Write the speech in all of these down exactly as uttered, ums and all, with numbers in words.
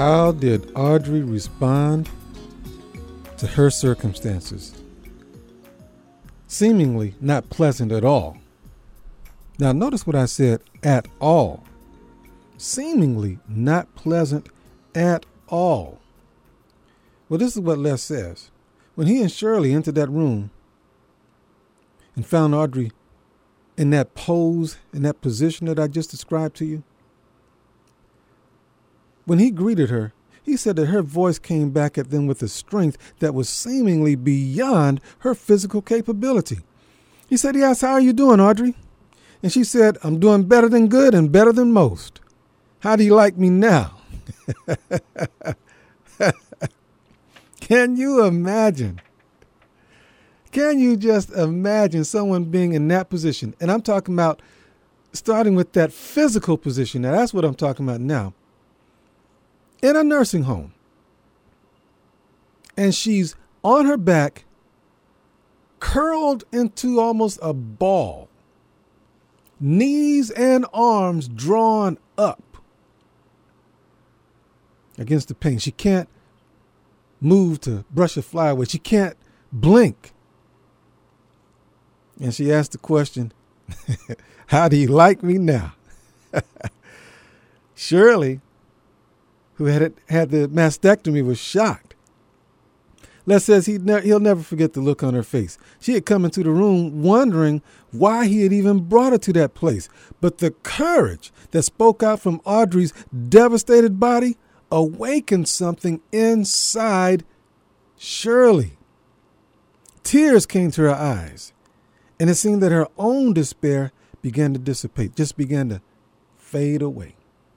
How did Audrey respond to her circumstances? Seemingly not pleasant at all. Now, notice what I said, at all. Seemingly not pleasant at all. Well, this is what Les says. When he and Shirley entered that room and found Audrey in that pose, in that position that I just described to you, when he greeted her, he said that her voice came back at them with a strength that was seemingly beyond her physical capability. He said, he asked, "How are you doing, Audrey?" And she said, "I'm doing better than good and better than most. How do you like me now?" Can you imagine? Can you just imagine someone being in that position? And I'm talking about starting with that physical position. Now, that's what I'm talking about now. In a nursing home. And she's on her back, curled into almost a ball, knees and arms drawn up against the pain. She can't move to brush a fly away. She can't blink. And she asked the question, "How do you like me now?" Shirley, who had had the mastectomy, was shocked. Les says he'd ne- he'll never forget the look on her face. She had come into the room wondering why he had even brought her to that place. But the courage that spoke out from Audrey's devastated body awakened something inside Shirley. Tears came to her eyes, and it seemed that her own despair began to dissipate, just began to fade away.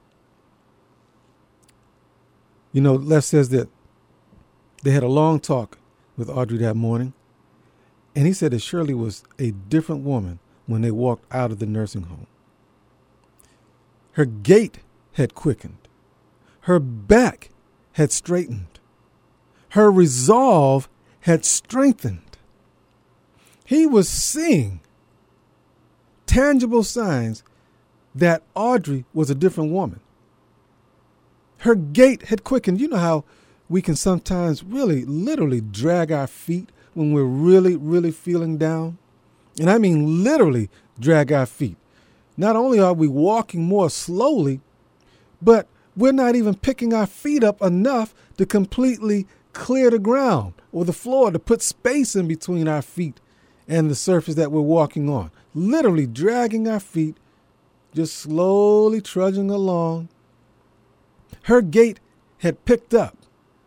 You know, Les says that they had a long talk with Audrey that morning, and he said that Shirley was a different woman when they walked out of the nursing home. Her gait had quickened. Her back had straightened. Her resolve had strengthened. He was seeing tangible signs that Audrey was a different woman. Her gait had quickened. You know how we can sometimes really literally drag our feet when we're really, really feeling down? And I mean literally drag our feet. Not only are we walking more slowly, but we're not even picking our feet up enough to completely clear the ground or the floor, to put space in between our feet and the surface that we're walking on. Literally dragging our feet, just slowly trudging along. Her gait had picked up.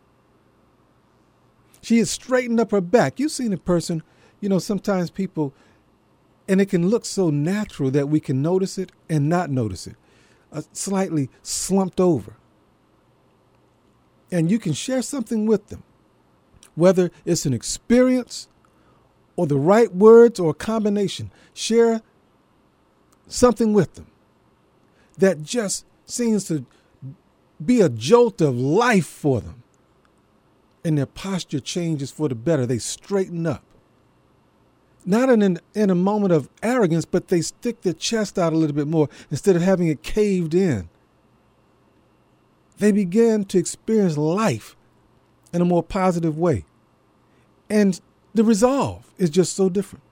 She had straightened up her back. You've seen a person, you know, sometimes people, and it can look so natural that we can notice it and not notice it. Uh, slightly slumped over. And you can share something with them, whether it's an experience or the right words or a combination. Share something with them that just seems to be a jolt of life for them. And their posture changes for the better. They straighten up. Not in, an, in a moment of arrogance, but they stick their chest out a little bit more instead of having it caved in. They begin to experience life in a more positive way. And the resolve is just so different.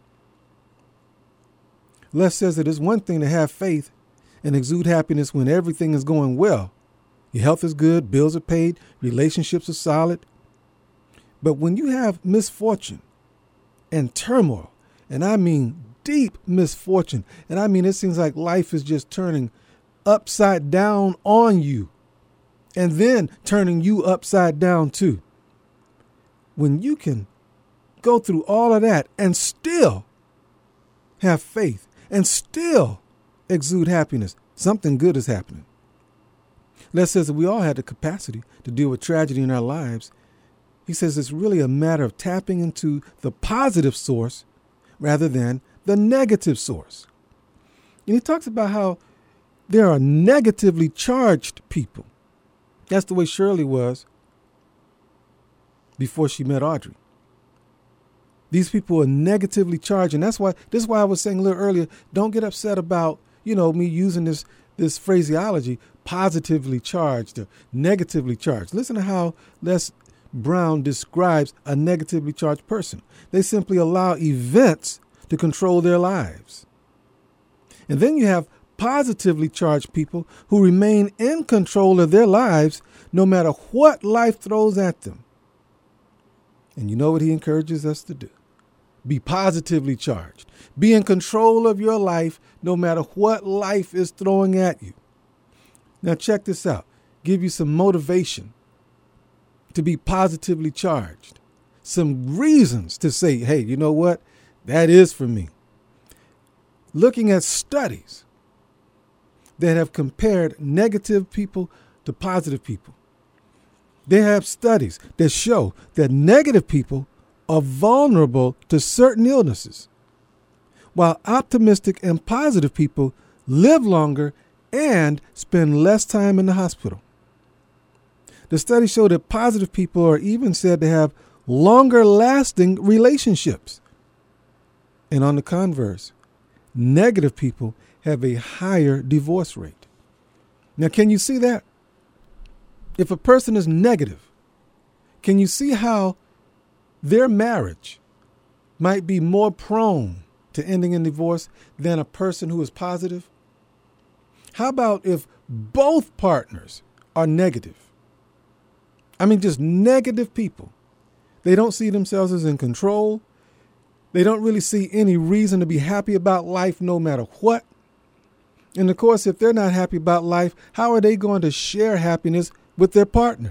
Les says that it's one thing to have faith and exude happiness when everything is going well. Your health is good, bills are paid, relationships are solid. But when you have misfortune and turmoil, and I mean deep misfortune, and I mean it seems like life is just turning upside down on you and then turning you upside down too. When you can go through all of that and still have faith and still exude happiness, something good is happening. Les says that we all had the capacity to deal with tragedy in our lives. He says it's really a matter of tapping into the positive source rather than the negative source. And he talks about how there are negatively charged people. That's the way Shirley was before she met Audrey. These people are negatively charged. And that's why, this is why I was saying a little earlier, don't get upset about, you know, me using this, this phraseology, positively charged or negatively charged. Listen to how Les Brown describes a negatively charged person. They simply allow events to control their lives. And then you have positively charged people who remain in control of their lives no matter what life throws at them. And you know what he encourages us to do? Be positively charged. Be in control of your life no matter what life is throwing at you. Now check this out. Give you some motivation to be positively charged. Some reasons to say, hey, you know what? That is for me. Looking at studies that have compared negative people to positive people. They have studies that show that negative people are vulnerable to certain illnesses, while optimistic and positive people live longer and spend less time in the hospital. The studies show that positive people are even said to have longer lasting relationships. And on the converse, negative people have a higher divorce rate. Now, can you see that? If a person is negative, can you see how their marriage might be more prone to ending in divorce than a person who is positive? How about if both partners are negative? I mean, just negative people. They don't see themselves as in control. They don't really see any reason to be happy about life no matter what. And of course, if they're not happy about life, how are they going to share happiness with their partner?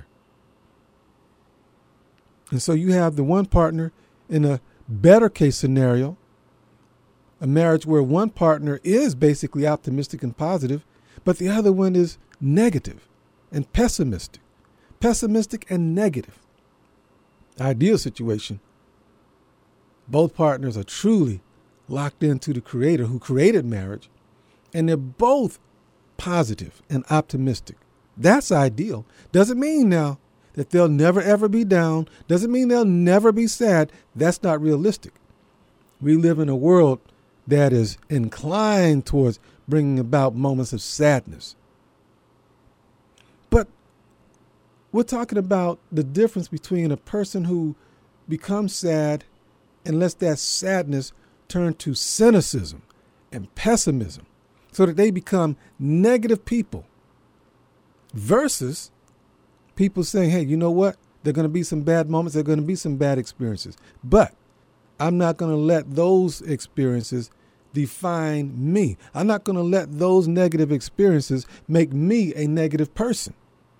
And so you have the one partner in a better case scenario, a marriage where one partner is basically optimistic and positive, but the other one is negative and pessimistic, pessimistic and negative. Ideal situation. Both partners are truly locked into the Creator who created marriage, and they're both positive and optimistic. That's ideal. Doesn't mean now that they'll never, ever be down. Doesn't mean they'll never be sad. That's not realistic. We live in a world that is inclined towards bringing about moments of sadness. But we're talking about the difference between a person who becomes sad and lets that sadness turn to cynicism and pessimism so that they become negative people, versus people saying, hey, you know what? There are going to be some bad moments. There are going to be some bad experiences. But I'm not going to let those experiences define me. I'm not going to let those negative experiences make me a negative person.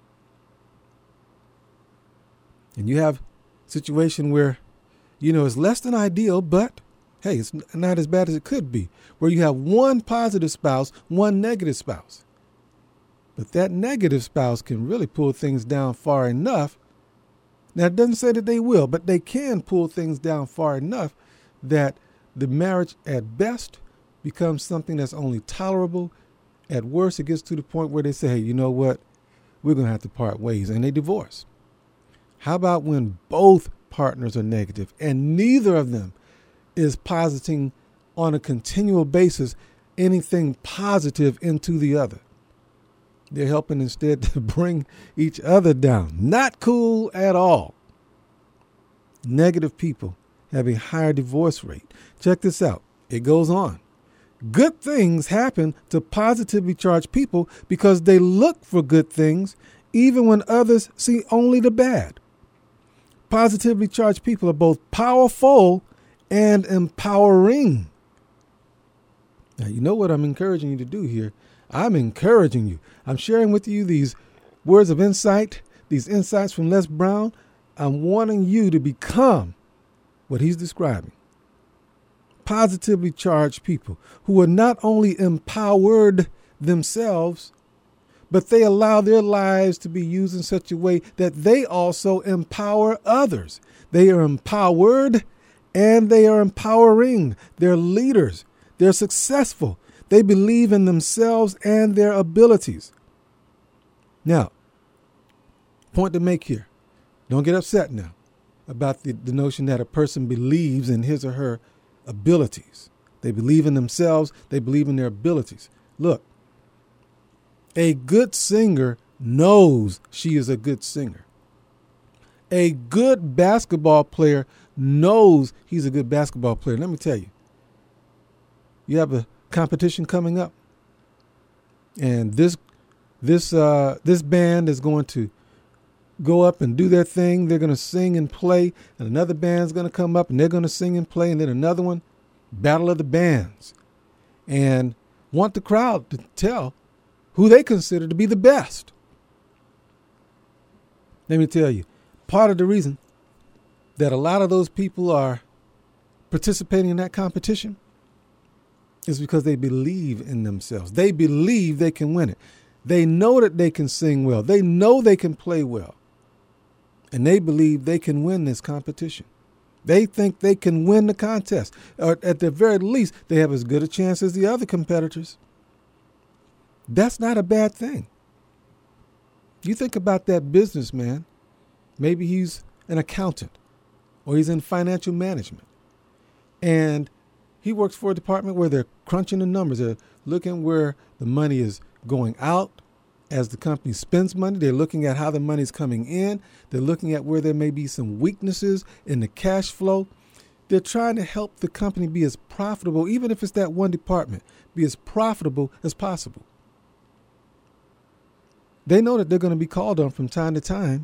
And you have a situation where, you know, it's less than ideal, but hey, it's not as bad as it could be, where you have one positive spouse, one negative spouse. But that negative spouse can really pull things down far enough. Now, it doesn't say that they will, but they can pull things down far enough that the marriage at best becomes something that's only tolerable. At worst, it gets to the point where they say, hey, you know what? We're going to have to part ways, and they divorce. How about when both partners are negative and neither of them is positing on a continual basis anything positive into the other? They're helping instead to bring each other down. Not cool at all. Negative people have a higher divorce rate. Check this out. It goes on. Good things happen to positively charged people because they look for good things even when others see only the bad. Positively charged people are both powerful and empowering. Now, you know what I'm encouraging you to do here? I'm encouraging you. I'm sharing with you these words of insight, these insights from Les Brown. I'm wanting you to become what he's describing. Positively charged people who are not only empowered themselves, but they allow their lives to be used in such a way that they also empower others. They are empowered and they are empowering. They're leaders. They're successful. They believe in themselves and their abilities. Now, point to make here. Don't get upset now about the, the notion that a person believes in his or her abilities. They believe in themselves. They believe in their abilities. Look, A good singer knows she is a good singer. A good basketball player knows he's a good basketball player. Let me tell you, you have a competition coming up, and this this uh, this band is going to go up and do their thing. They're going to sing and play, and another band's going to come up and they're going to sing and play, and then another one, battle of the bands, and want the crowd to tell who they consider to be the best. Let me tell you, part of the reason that a lot of those people are participating in that competition is because they believe in themselves. They believe they can win it. They know that they can sing well. They know they can play well. And they believe they can win this competition. They think they can win the contest. Or at the very least, they have as good a chance as the other competitors. That's not a bad thing. You think about that businessman. Maybe he's an accountant or he's in financial management. And he works for a department where they're crunching the numbers. They're looking where the money is going out as the company spends money. They're looking at how the money's coming in. They're looking at where there may be some weaknesses in the cash flow. They're trying to help the company be as profitable, even if it's that one department, be as profitable as possible. They know that they're going to be called on from time to time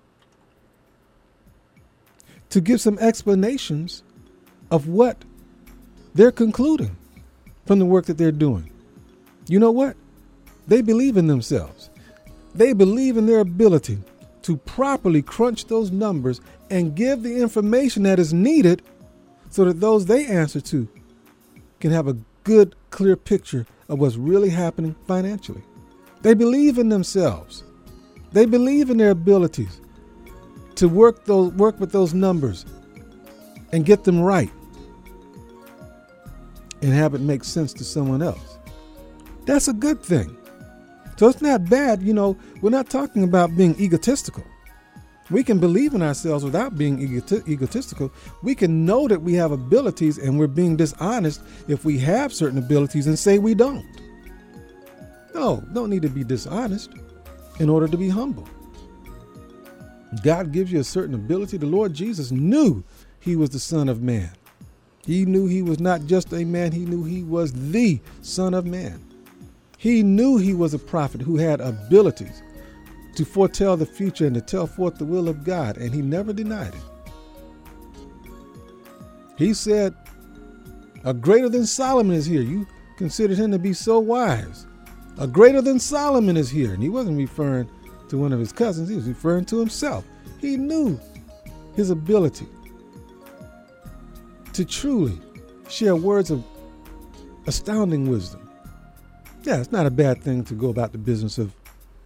to give some explanations of what they're concluding from the work that they're doing. You know what? They believe in themselves. They believe in their ability to properly crunch those numbers and give the information that is needed so that those they answer to can have a good, clear picture of what's really happening financially. They believe in themselves. They believe in their abilities to work those work with those numbers and get them right and have it make sense to someone else. That's a good thing. So it's not bad, you know, we're not talking about being egotistical. We can believe in ourselves without being egoti- egotistical. We can know that we have abilities and we're being dishonest if we have certain abilities and say we don't. No, don't need to be dishonest in order to be humble. God gives you a certain ability. The Lord Jesus knew he was the Son of Man. He knew he was not just a man. He knew he was the Son of Man. He knew he was a prophet who had abilities to foretell the future and to tell forth the will of God, and he never denied it. He said, a greater than Solomon is here. You considered him to be so wise. A greater than Solomon is here. And he wasn't referring to one of his cousins. He was referring to himself. He knew his ability to truly share words of astounding wisdom. Yeah, it's not a bad thing to go about the business of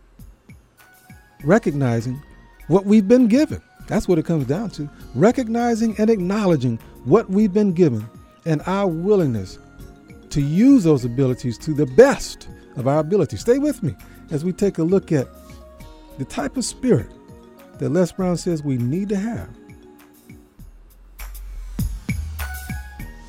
recognizing what we've been given. That's what it comes down to. Recognizing and acknowledging what we've been given and our willingness to use those abilities to the best of our ability. Stay with me as we take a look at the type of spirit that Les Brown says we need to have